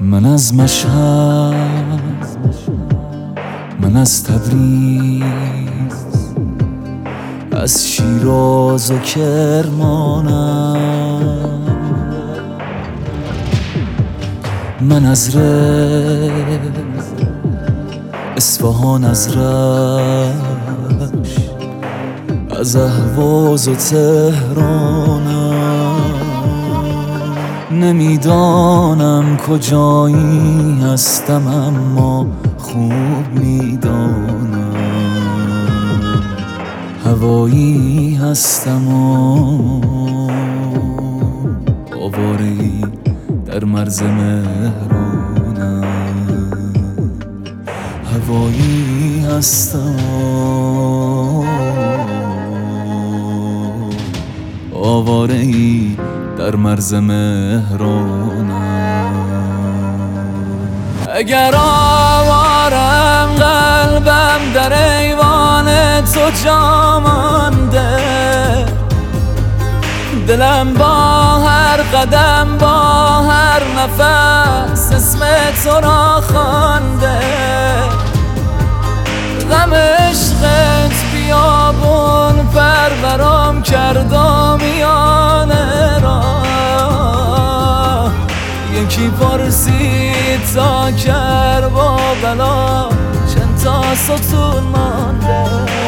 من از مشهد، من از تبریز، از شیراز و کرمانم، من از اصفهان، از رشت، از اهواز و تهرانم. نمیدانم کجایی هستم اما خوب میدانم هوایی هستم و آواره‌ای در مرز مهرانم. هوایی هستم و آواره‌ای در مرز مهرانم. اگر آوارم قلبم در ایوان تو جا مانده، دلم با هر قدم با هر نفس اسم تو را خوانده. غم عشقت بیابون پرورم کرد و میانه را. یکی پرسید تا کربلا بلا چند تا ستون مانده،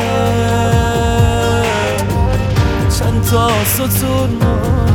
چند تا ستون مانده.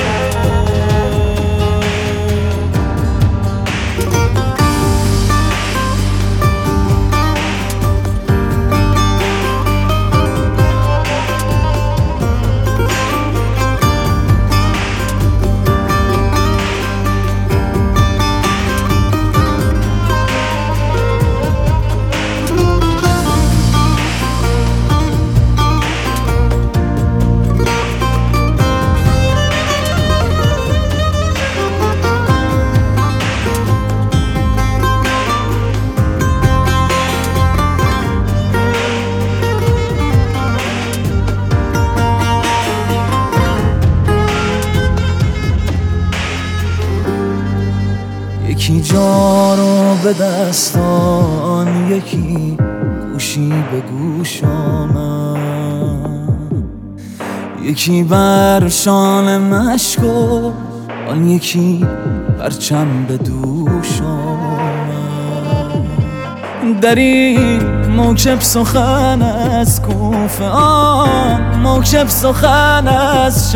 یکی جا رو به دستان، یکی گوشی به گوش آمد، یکی بر شانه مشک و آن یکی پرچم به دوش آمد. در این موکب سخن از کوفه، موکب سخن از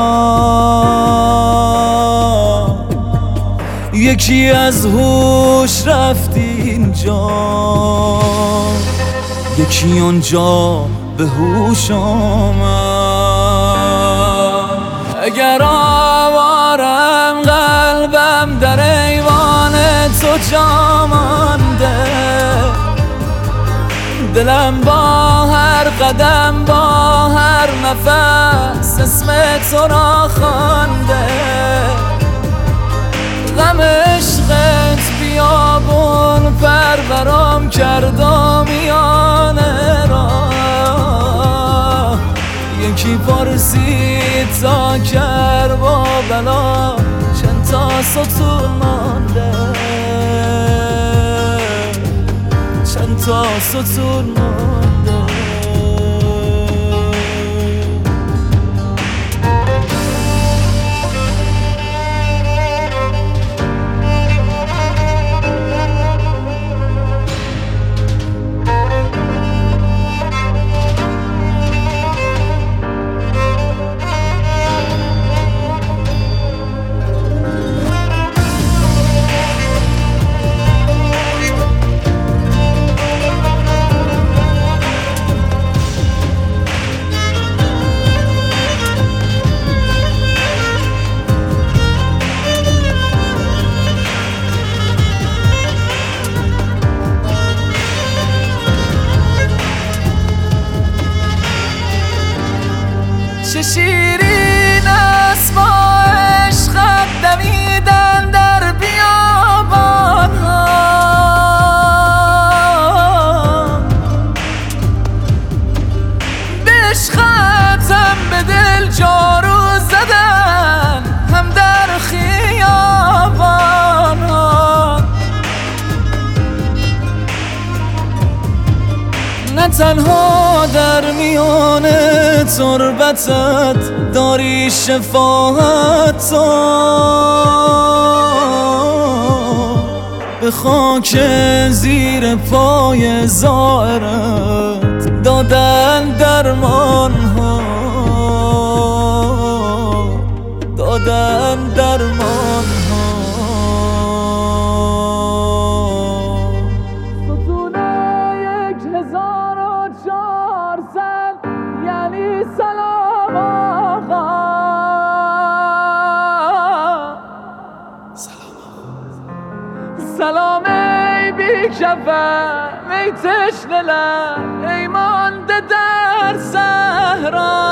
شام، یکی از هوش رفت اینجا، یکی آنجا به هوش آمد. اگر آوارم قلبم در ایوان تو جا مانده، دلم با هر قدم با هر نفس اسم تو را خوانده. غم عشقت بیابون پرورم کرد و میانه را. یکی پرسید تا کربلا چند تا ستون مانده، چند تا ستون مانده. تنها در میان تربتت داری شفاعت تو، به خاک زیر پای زائرت دادن درمان ها، دادن درمان ها. یعنی سلام آقا، سلام ای بی کفن، ای تشنه لب، ای مانده در صحرا.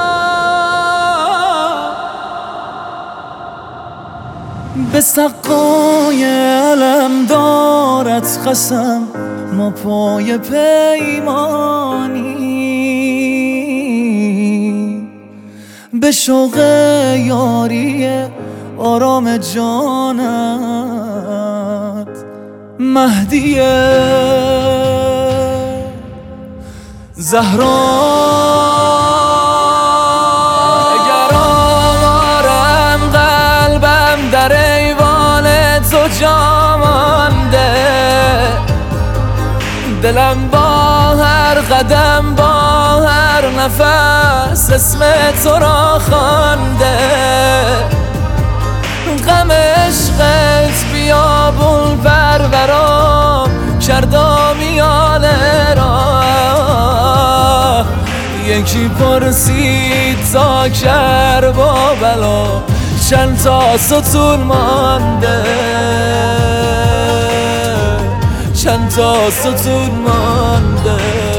به سقای علمدارت قسم ما پای پیمانی، به شوق یاری آرام جانت مهدی زهرا. اگر آوارم قلبم در ایوان تو جا مانده، دلم با هر قدم با هر نفس اسم تو را خوانده، غم عشقت بیابون پرورام کردا میانه را. یکی پرسید تا کربلا چند تا ستون مانده، چند تا ستون مانده.